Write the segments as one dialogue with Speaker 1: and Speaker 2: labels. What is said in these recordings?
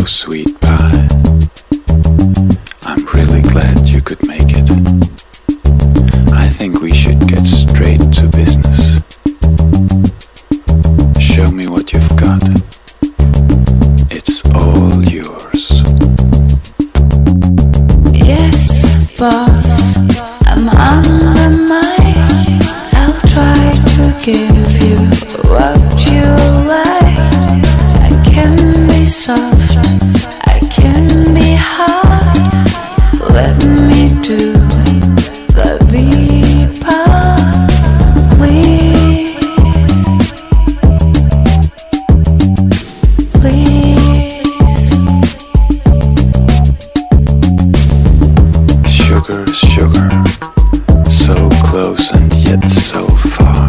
Speaker 1: sweet pie. I'm really glad you could make it. I think we should get straight to business. Show me what you've got. It's all yours.
Speaker 2: Yes, boss, I'm on the mic. I'll try to give you what you like. I can be soft, I can be hard. Let me do the B part, please, please.
Speaker 1: Sugar, sugar, so close and yet so far.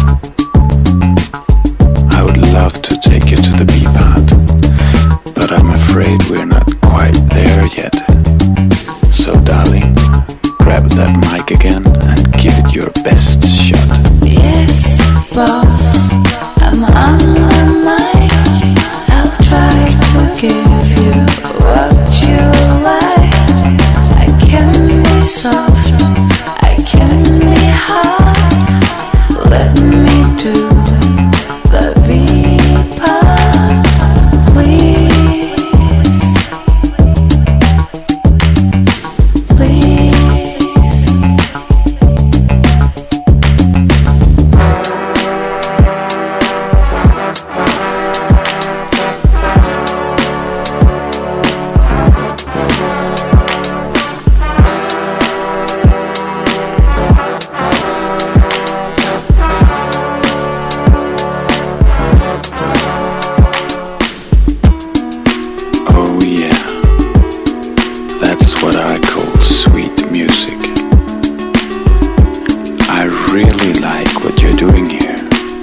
Speaker 1: I would love to take you to the B part, but I'm afraid we're not quite there yet. So darling, grab that mic again and give it your best shot.
Speaker 2: Yes, boss, I'm on the mic. I'll try to give you what you like. I can be soft, I can be hard. Let me do the B part, please, please.
Speaker 1: Oh yeah, that's what I call sweet music. I really like what you're doing here.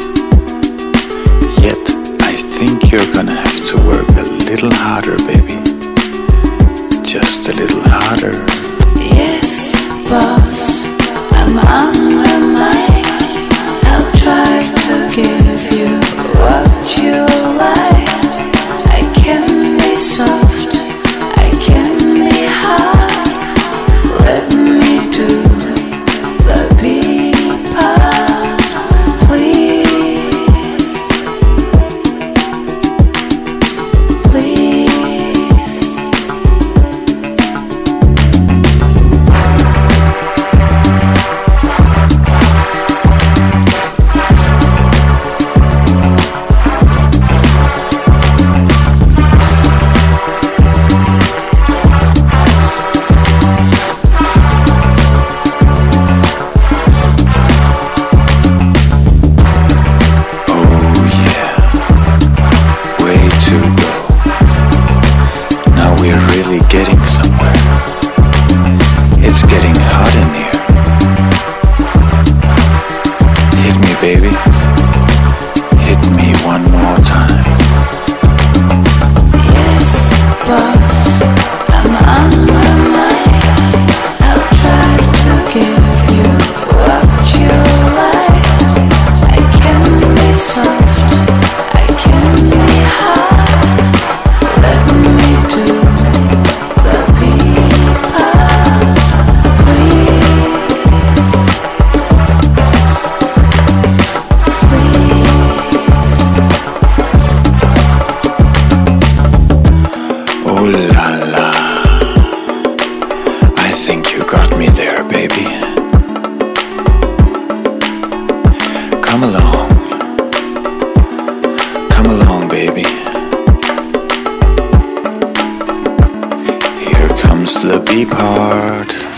Speaker 1: Yet, I think you're gonna have to work a little harder, baby. Just a little harder.
Speaker 2: Yes, boss, I'm on the mic. I'll try to give you what you like. I can be soft, I can be hard. Let me do the B part, please, please.
Speaker 1: Oh yeah, way to go. Now we're really getting somewhere. It's getting hot in here. Hit me, baby. Hit me one more time.
Speaker 2: Yes, boss, I'm on the mic. I'll try to give you what you like. I can be soft, I can be hard. Let me do the B part, please, please.
Speaker 1: Oh la la. I think you got me there, baby. Come along. Come along, baby. Here comes the B part.